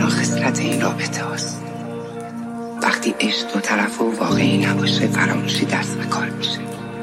تنها خصلت این رابطه هست. وقتی عشق دو طرف و واقعی نباشه فراموشی دست به کار میشه.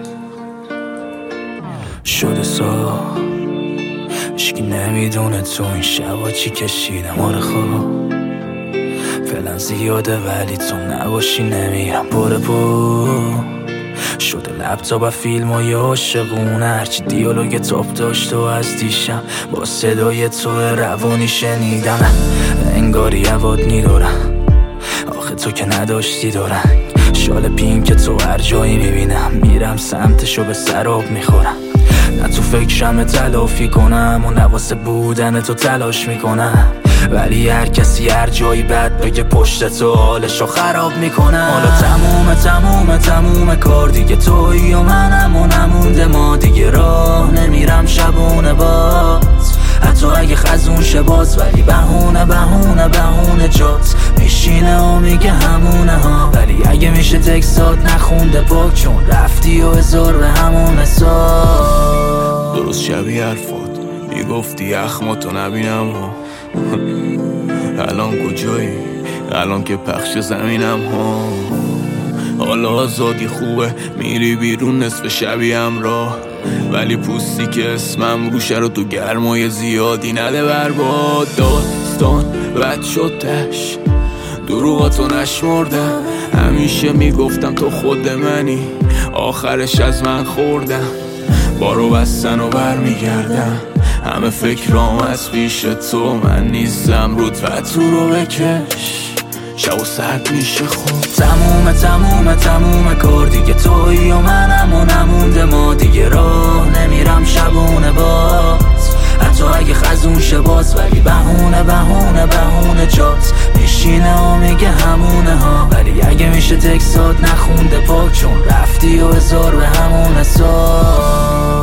شده سا هیچکی نمیدونه تو این شبا چی کشیدم. آره خواب فعلا زیاده ولی تو نباشی نمیرم پو شده لپتاپ و فیلم و یه عاشقونه هرچی دیالوگ تاپ داشت و از دیشم با صدای تو روانی شنیدم. انگاری عواد نیدارم آخه تو که نداشتی دارم. شال پینک تو هر جایی میبینم میرم سمتشو به سراب میخورم. نه تو فکرم تلافی کنم و نواسه بودن تو تلاش میکنم، ولی هر کسی هر جایی بد بگه پشت تو حالشو خراب میکنم. حالا تموم کار دیگه تویی و منم و نمونده ما دیگه راه نمیرم شبونه باز، حتی اگه خزون شه باز، ولی بهونه جات میشینه و میگه همونه ها. ولی اگه میشه تکسات نخونده پاک چون رفتی و هزار به همون حساب. درست شبیه حرفات میگفتی اخماتو نبینم ها. الان کجایی؟ الان که پخش زمینم ها. حالا آزادی خوبه میری بیرون نصف شبی همراه، ولی پوستی که اسمم روشه رو تو گرمای زیادی نده برباد. داستان بد شد تش دروغاتو نشمردم، همیشه میگفتم تو خود منی آخرش از من خوردم. بارو بستن و برمیگردم همه فکرام از پیش تو، من نیستم رود و تو رو بکش شب و سرد میشه خوب. تموم کار دیگه تویی و منم و نمونده ما دیگه راه نمیرم شبونه باز، حتی اگه خزون شه باز، ولی بهونه جات میشینه و میگه همونه ها. ولی اگه میشه تکسات نخونده پاک چون رفتی و هزار به همون حساب.